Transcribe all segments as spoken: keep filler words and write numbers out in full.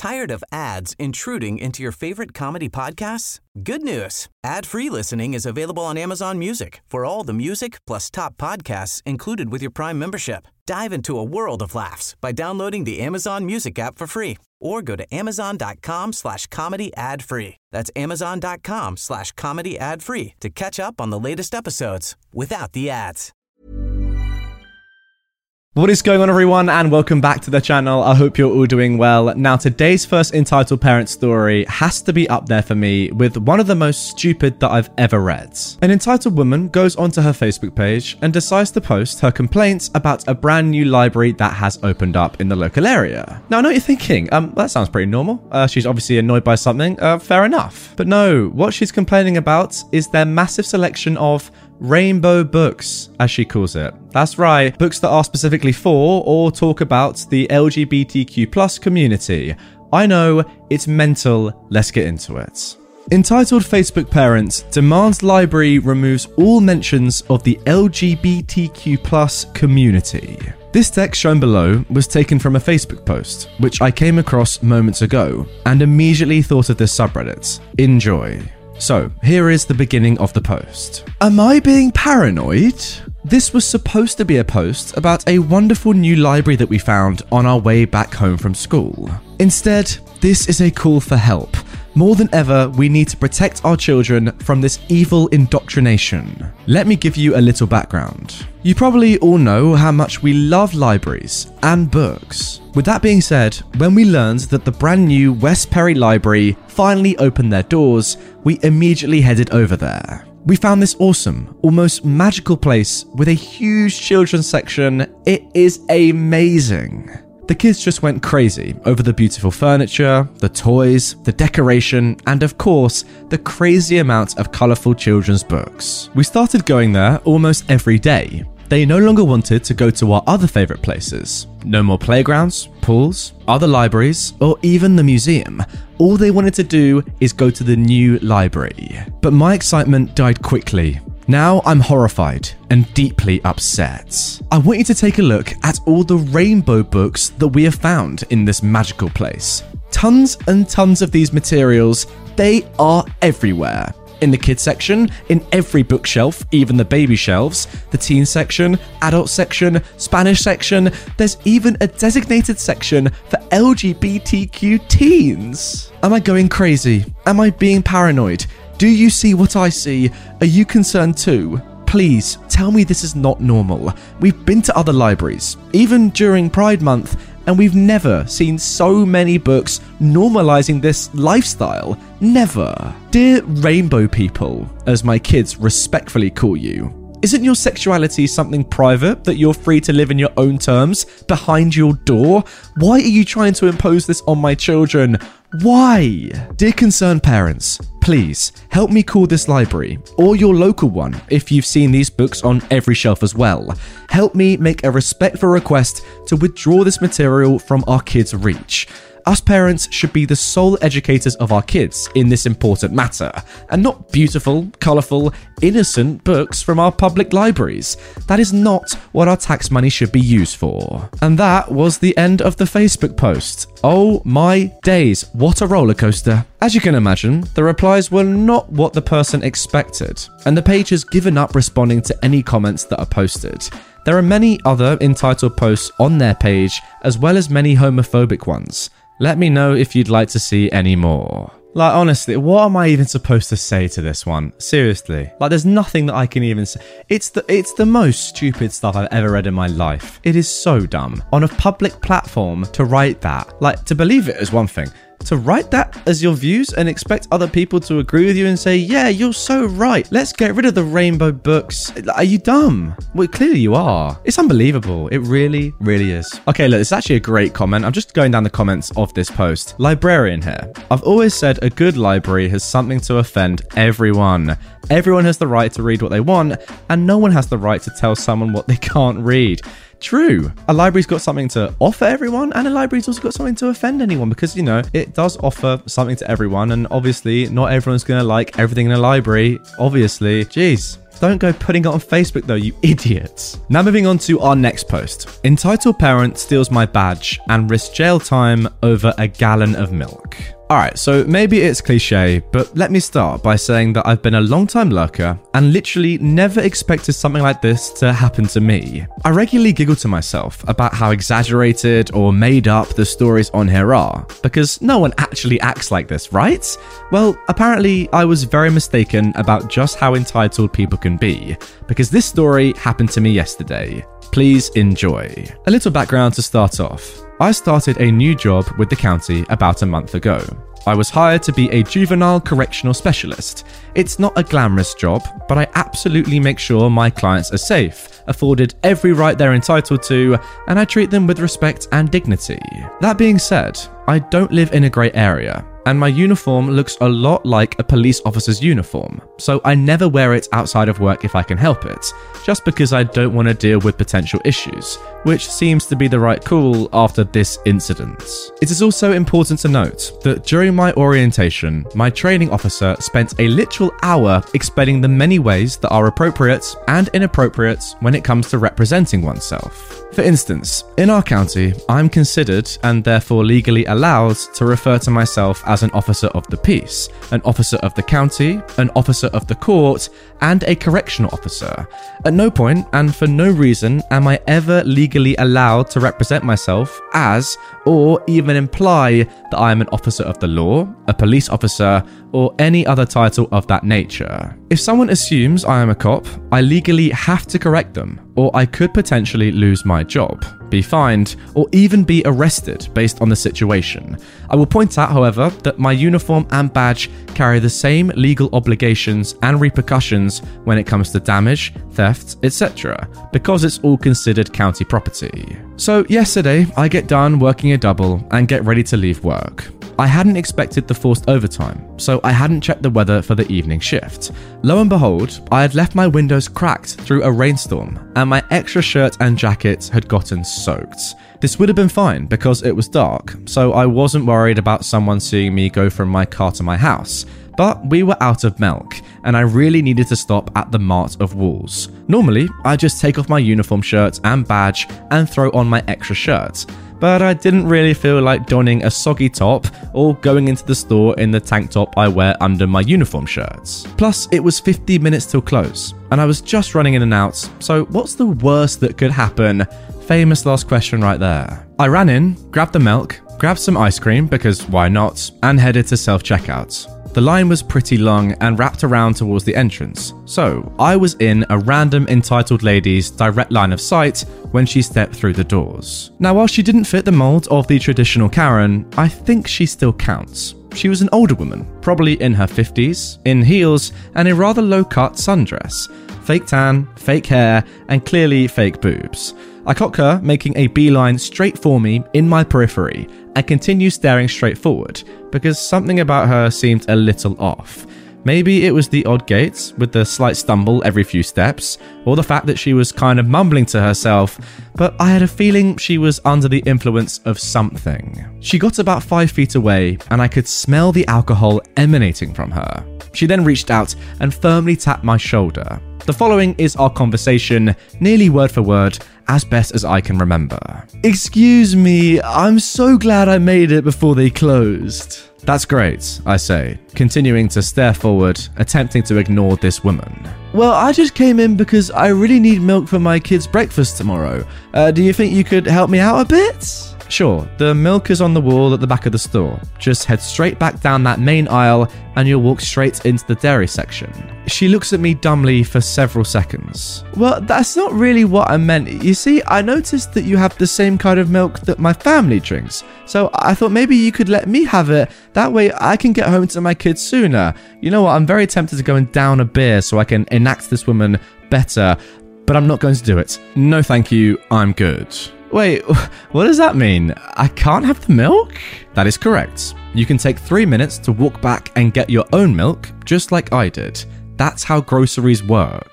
Tired of ads intruding into your favorite comedy podcasts? Good news. Ad-free listening is available on Amazon Music for all the music plus top podcasts included with your Prime membership. Dive into a world of laughs by downloading the Amazon Music app for free or go to amazon.com slash comedy ad free. That's amazon.com slash comedy ad free to catch up on the latest episodes without the ads. What is going on, everyone, and welcome back to the channel. I hope you're all doing well. Now, today's first entitled parent story has to be up there for me with one of the most stupid that I've ever read. An entitled woman goes onto her Facebook page and decides to post her complaints about a brand new library that has opened up in the local area. Now, I know what you're thinking, um, that sounds pretty normal. Uh, she's obviously annoyed by something, uh, fair enough. But no, what she's complaining about is their massive selection of rainbow books, as she calls it. That's right, books that are specifically for or talk about the L G B T Q plus community. I know, it's mental, let's get into it. Entitled Facebook Parent demands library removes all mentions of the L G B T Q plus community. This text shown below was taken from a Facebook post, which I came across moments ago, and immediately thought of this subreddit. Enjoy. So, here is the beginning of the post. Am I being paranoid? This was supposed to be a post about a wonderful new library that we found on our way back home from school. Instead, this is a call for help. More than ever, we need to protect our children from this evil indoctrination. Let me give you a little background. You probably all know how much we love libraries and books. With that being said, when we learned that the brand new West Perry Library finally opened their doors, we immediately headed over there. We found this awesome, almost magical place with a huge children's section. It is amazing. The kids just went crazy over the beautiful furniture, the toys, the decoration, and of course, the crazy amount of colourful children's books. We started going there almost every day. They no longer wanted to go to our other favourite places. No more playgrounds, pools, other libraries, or even the museum. All they wanted to do is go to the new library. But my excitement died quickly. Now I'm horrified and deeply upset. I want you to take a look at all the rainbow books that we have found in this magical place. Tons and tons of these materials, they are everywhere. In the kids section, in every bookshelf, even the baby shelves, the teen section, adult section, Spanish section, there's even a designated section for L G B T Q teens. Am I going crazy? Am I being paranoid? Do you see what I see? Are you concerned too? Please, tell me this is not normal. We've been to other libraries, even during Pride Month, and we've never seen so many books normalizing this lifestyle. Never. Dear rainbow people, as my kids respectfully call you, isn't your sexuality something private that you're free to live in your own terms behind your door? Why are you trying to impose this on my children? Why? Dear concerned parents, please help me call this library or your local one if you've seen these books on every shelf as well. Help me make a respectful request to withdraw this material from our kids' reach. Us parents should be the sole educators of our kids in this important matter, and not beautiful, colourful, innocent books from our public libraries. That is not what our tax money should be used for. And that was the end of the Facebook post. Oh my days, what a roller coaster. As you can imagine, the replies were not what the person expected, and the page has given up responding to any comments that are posted. There are many other entitled posts on their page, as well as many homophobic ones. Let me know if you'd like to see any more. Like, honestly, what am I even supposed to say to this one? Seriously. Like, there's nothing that I can even say. It's the it's the most stupid stuff I've ever read in my life. It is so dumb. On a public platform to write that. Like, to believe it is one thing. To write that as your views and expect other people to agree with you and say, yeah, you're so right. Let's get rid of the rainbow books. Are you dumb? Well, clearly you are. It's unbelievable. It really, really is. Okay, look, it's actually a great comment. I'm just going down the comments of this post. Librarian here. I've always said a good library has something to offend everyone. Everyone has the right to read what they want, and no one has the right to tell someone what they can't read. True. A library's got something to offer everyone, and a library's also got something to offend anyone, because, you know, it does offer something to everyone, and obviously not everyone's going to like everything in a library. Obviously. Jeez. Don't go putting it on Facebook though, you idiots. Now moving on to our next post. Entitled parent steals my badge and risks jail time over a gallon of milk. Alright, so maybe it's cliche, but let me start by saying that I've been a long-time lurker and literally never expected something like this to happen to me. I regularly giggle to myself about how exaggerated or made up the stories on here are, because no one actually acts like this, right? Well, apparently I was very mistaken about just how entitled people can be, because this story happened to me yesterday. Please enjoy. A little background to start off. I started a new job with the county about a month ago. I was hired to be a juvenile correctional specialist. It's not a glamorous job, but I absolutely make sure my clients are safe, afforded every right they're entitled to, and I treat them with respect and dignity. That being said, I don't live in a grey area, and my uniform looks a lot like a police officer's uniform, so I never wear it outside of work if I can help it, just because I don't want to deal with potential issues, which seems to be the right call after this incident. It is also important to note that during my orientation, my training officer spent a literal hour explaining the many ways that are appropriate and inappropriate when it comes to representing oneself. For instance, in our county, I'm considered and therefore legally allowed to refer to myself as an officer of the peace, an officer of the county, an officer of the court, and a correctional officer. At no point and for no reason am I ever legally allowed to represent myself as, or even imply that I am an officer of the law, a police officer, or any other title of that nature. If someone assumes I am a cop, I legally have to correct them, or I could potentially lose my job, be fined, or even be arrested based on the situation. I will point out, however, that my uniform and badge carry the same legal obligations and repercussions when it comes to damage, theft, et cetera, because it's all considered county property. So yesterday, I get done working a double and get ready to leave work. I hadn't expected the forced overtime, so I hadn't checked the weather for the evening shift. Lo and behold, I had left my windows cracked through a rainstorm, and my extra shirt and jacket had gotten soaked. This would have been fine because it was dark, so I wasn't worried about someone seeing me go from my car to my house. But we were out of milk, and I really needed to stop at the Mart of Wolves. Normally, I just take off my uniform shirt and badge and throw on my extra shirt, but I didn't really feel like donning a soggy top or going into the store in the tank top I wear under my uniform shirts. Plus, it was fifty minutes till close, and I was just running in and out, so what's the worst that could happen? Famous last question right there. I ran in, grabbed the milk, grabbed some ice cream, because why not, and headed to self-checkout. The line was pretty long and wrapped around towards the entrance, so I was in a random entitled lady's direct line of sight when she stepped through the doors. Now, while she didn't fit the mold of the traditional Karen, I think she still counts. She was an older woman, probably in her fifties, in heels and a rather low-cut sundress, fake tan, fake hair, and clearly fake boobs. I clock her making a beeline straight for me in my periphery and continue staring straight forward because something about her seemed a little off. Maybe it was the odd gait with the slight stumble every few steps, or the fact that she was kind of mumbling to herself, but I had a feeling she was under the influence of something. She got about five feet away and I could smell the alcohol emanating from her. She then reached out and firmly tapped my shoulder. The following is our conversation, nearly word for word, as best as I can remember. "Excuse me, I'm so glad I made it before they closed." "That's great," I say, continuing to stare forward, attempting to ignore this woman. "Well, I just came in because I really need milk for my kids' breakfast tomorrow. Uh, do you think you could help me out a bit?" "Sure, the milk is on the wall at the back of the store. Just head straight back down that main aisle and you'll walk straight into the dairy section." She looks at me dumbly for several seconds. "Well, that's not really what I meant. You see, I noticed that you have the same kind of milk that my family drinks, so I thought maybe you could let me have it. That way I can get home to my kids sooner. You know what, I'm very tempted to go and down a beer so I can enact this woman better, but I'm not going to do it. No thank you, I'm good." "Wait, what does that mean? I can't have the milk?" "That is correct. You can take three minutes to walk back and get your own milk, just like I did. That's how groceries work."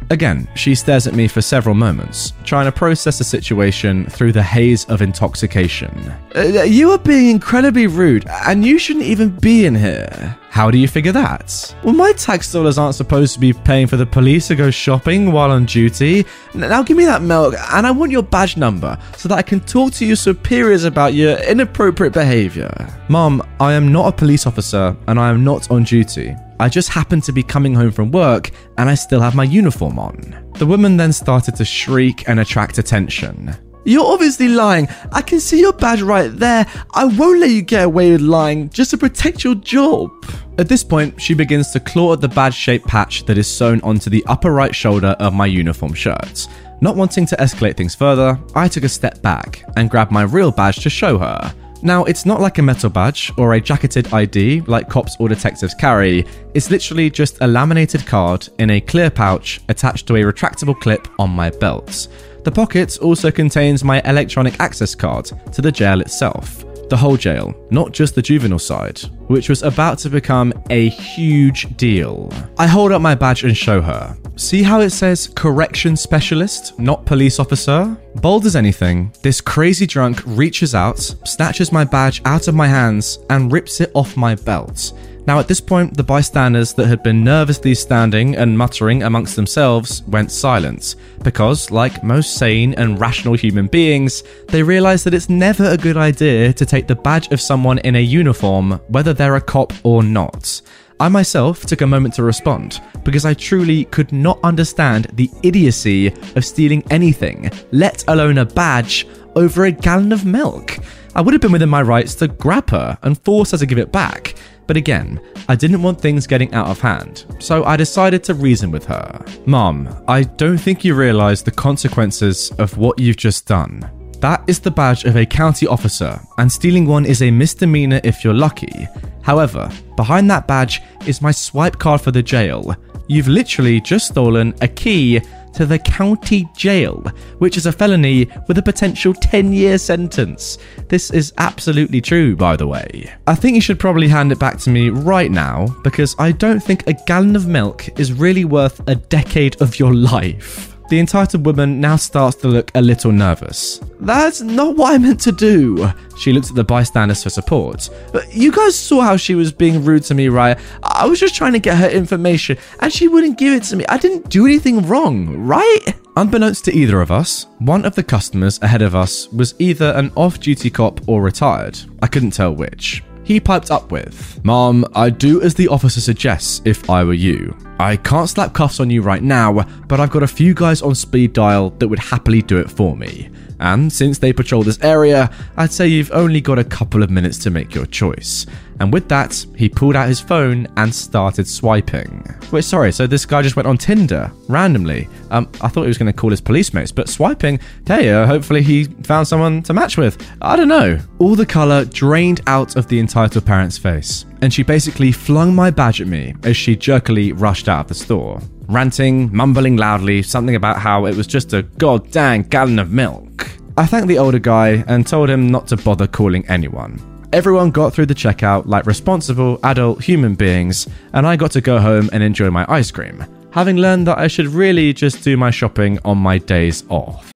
Again, she stares at me for several moments, trying to process the situation through the haze of intoxication. Uh, you are being incredibly rude, and you shouldn't even be in here. How do you figure that? Well, my tax dollars aren't supposed to be paying for the police to go shopping while on duty. Now give me that milk, and I want your badge number so that I can talk to your superiors about your inappropriate behavior. Mom, I am not a police officer, and I am not on duty. I just happened to be coming home from work, and I still have my uniform on. The woman then started to shriek and attract attention. You're obviously lying. I can see your badge right there. I won't let you get away with lying just to protect your job. At this point, she begins to claw at the badge-shaped patch that is sewn onto the upper right shoulder of my uniform shirt. Not wanting to escalate things further, I took a step back and grabbed my real badge to show her. Now, it's not like a metal badge or a jacketed I D like cops or detectives carry. It's literally just a laminated card in a clear pouch attached to a retractable clip on my belt. The pocket also contains my electronic access card to the jail itself. The whole jail, not just the juvenile side, which was about to become a huge deal. I hold up my badge and show her. See how it says correction specialist, not police officer? Bold as anything, this crazy drunk reaches out, snatches my badge out of my hands, and rips it off my belt. Now at this point, the bystanders that had been nervously standing and muttering amongst themselves went silent, because, like most sane and rational human beings, they realised that it's never a good idea to take the badge of someone in a uniform, whether they're a cop or not. I myself took a moment to respond, because I truly could not understand the idiocy of stealing anything, let alone a badge, over a gallon of milk. I would have been within my rights to grab her and force her to give it back. But again, I didn't want things getting out of hand, so I decided to reason with her. Mom, I don't think you realise the consequences of what you've just done. That is the badge of a county officer, and stealing one is a misdemeanor if you're lucky. However, behind that badge is my swipe card for the jail. You've literally just stolen a key to the county jail, which is a felony with a potential ten-year sentence. This is absolutely true, by the way. I think you should probably hand it back to me right now, because I don't think a gallon of milk is really worth a decade of your life. The entitled woman now starts to look a little nervous. That's not what I meant to do. She looks at the bystanders for support. You guys saw how she was being rude to me, right? I was just trying to get her information and she wouldn't give it to me. I didn't do anything wrong, right? Unbeknownst to either of us, one of the customers ahead of us was either an off-duty cop or retired. I couldn't tell which. He piped up with, Mom, I'd do as the officer suggests if I were you. I can't slap cuffs on you right now, but I've got a few guys on speed dial that would happily do it for me. And since they patrol this area, I'd say you've only got a couple of minutes to make your choice. And with that, he pulled out his phone and started swiping. Wait, sorry, so this guy just went on Tinder, randomly. Um, I thought he was going to call his police mates, but swiping, hey, uh, hopefully he found someone to match with. I don't know. All the colour drained out of the entitled parent's face, and she basically flung my badge at me as she jerkily rushed out of the store, ranting, mumbling loudly, something about how it was just a goddamn gallon of milk. I thanked the older guy and told him not to bother calling anyone. Everyone got through the checkout like responsible adult human beings, and I got to go home and enjoy my ice cream, having learned that I should really just do my shopping on my days off.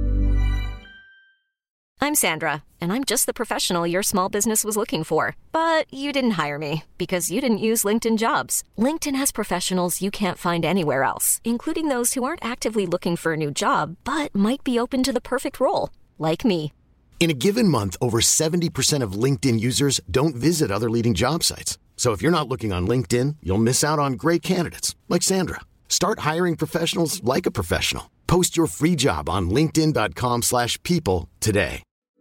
I'm Sandra, and I'm just the professional your small business was looking for. But you didn't hire me because you didn't use LinkedIn Jobs. LinkedIn has professionals you can't find anywhere else, including those who aren't actively looking for a new job, but might be open to the perfect role, like me. In a given month, over seventy percent of LinkedIn users don't visit other leading job sites. So if you're not looking on LinkedIn, you'll miss out on great candidates like Sandra. Start hiring professionals like a professional. Post your free job on linkedin dot com slash people today.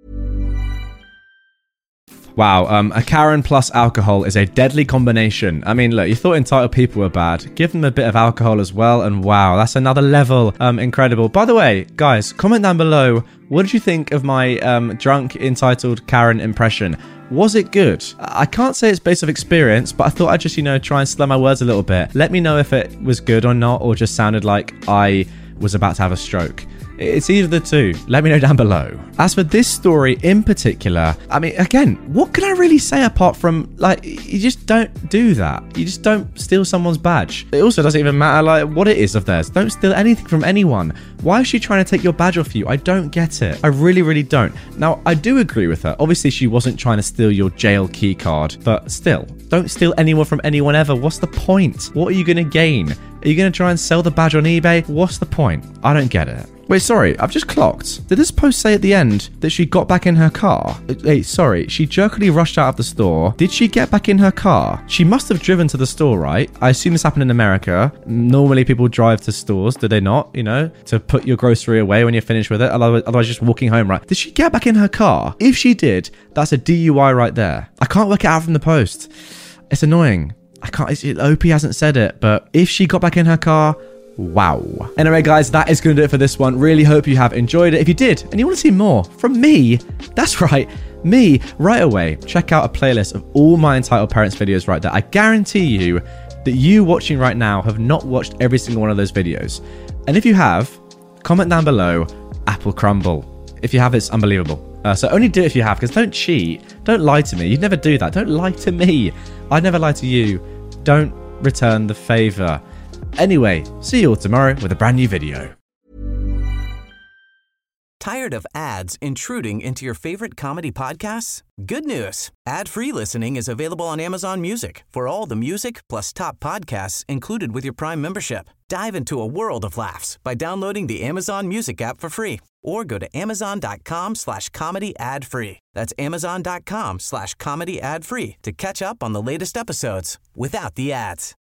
Wow, um, a Karen plus alcohol is a deadly combination. I mean, look, you thought entitled people were bad. Give them a bit of alcohol as well, and wow, that's another level. Um, incredible. By the way, guys, comment down below, what did you think of my um, drunk entitled Karen impression? Was it good? I can't say it's based off experience, but I thought I'd just, you know, try and slur my words a little bit. Let me know if it was good or not, or just sounded like I was about to have a stroke. It's either the two. Let me know down below. As for this story in particular, I mean, again, what can I really say apart from, like, you just don't do that. You just don't steal someone's badge. It also doesn't even matter, like, what it is of theirs. Don't steal anything from anyone. Why is she trying to take your badge off you? I don't get it. I really, really don't. Now, I do agree with her. Obviously, she wasn't trying to steal your jail key card, but still, don't steal anyone from anyone ever. What's the point? What are you going to gain? Are you going to try and sell the badge on eBay? What's the point? I don't get it. Wait, sorry, I've just clocked. Did this post say at the end that she got back in her car? Wait, sorry, she jerkily rushed out of the store. Did she get back in her car? She must have driven to the store, right? I assume this happened in America. Normally people drive to stores, do they not? You know, to put your grocery away when you're finished with it. Otherwise, otherwise just walking home, right? Did she get back in her car? If she did, that's a D U I right there. I can't work it out from the post. It's annoying. I can't, it's, O P hasn't said it, but if she got back in her car, wow. Anyway, guys, that is going to do it for this one. Really hope you have enjoyed it. If you did, and you want to see more from me, that's right, me, right away, check out a playlist of all my Entitled Parents videos right there. I guarantee you that you watching right now have not watched every single one of those videos. And if you have, comment down below, apple crumble. If you have, it's unbelievable. Uh, so only do it if you have, because don't cheat. Don't lie to me. You'd never do that. Don't lie to me. I'd never lie to you. Don't return the favor. Anyway, see you all tomorrow with a brand new video. Tired of ads intruding into your favorite comedy podcasts? Good news. Ad-free listening is available on Amazon Music for all the music plus top podcasts included with your Prime membership. Dive into a world of laughs by downloading the Amazon Music app for free or go to amazon.com slash comedy ad free. That's amazon.com slash comedy ad free to catch up on the latest episodes without the ads.